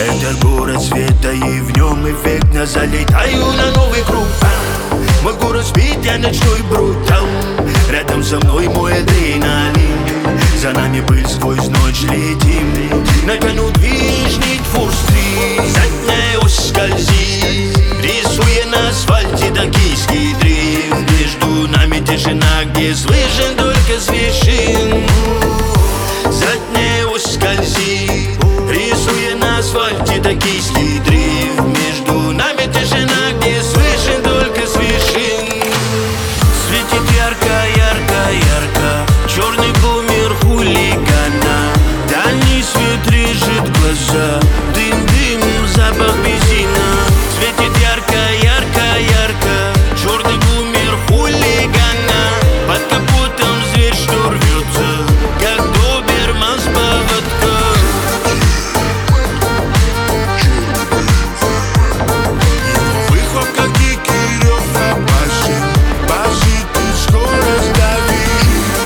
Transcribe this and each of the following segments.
Это город света, и в нем эффектно залетаю на новый круг. Мой город спит, я ночной брутал. Рядом со мной мой адреналин. За нами пыль сквозь ночь летим. Натянут виш, Need for Speed. Задняя ось скользит, рисуя на асфальте токийский дрифт. Между нами тишина, где слышен только свист шин. Задняя ось скользит, рисуя на асфальте токийский дрифт. Между нами тишина, где слышен только свист шин. Светит ярко, ярко, ярко черный бумер хулигана. Дальний свет режет глаза, дым, дым, запах бензина. Светит ярко, ярко, ярко черный бумер хулигана. Под капотом зверь, что рвется, как доберман с поводка. Выхлоп, как дикий рев, опасен. Башит, ты скорость давишь.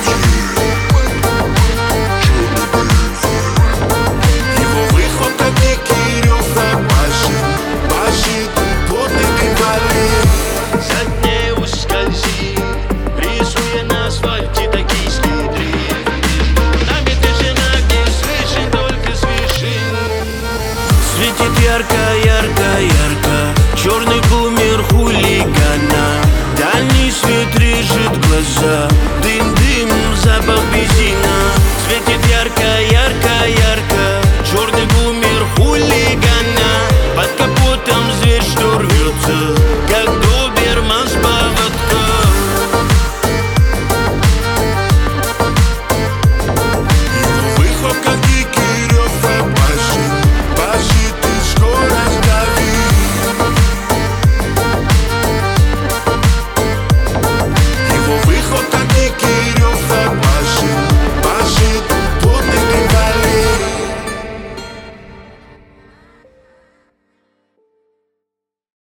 Его выхлоп, как дикий рев, опасен. Башит, плотный ты болит. Задняя ось скользит, рисуя на асфальте токийский дрифт. Между нами тишина, где слышен только свист шин. Светит ярко, ярко, ярко черный бумер хулигана. Дальний свет режет глаза,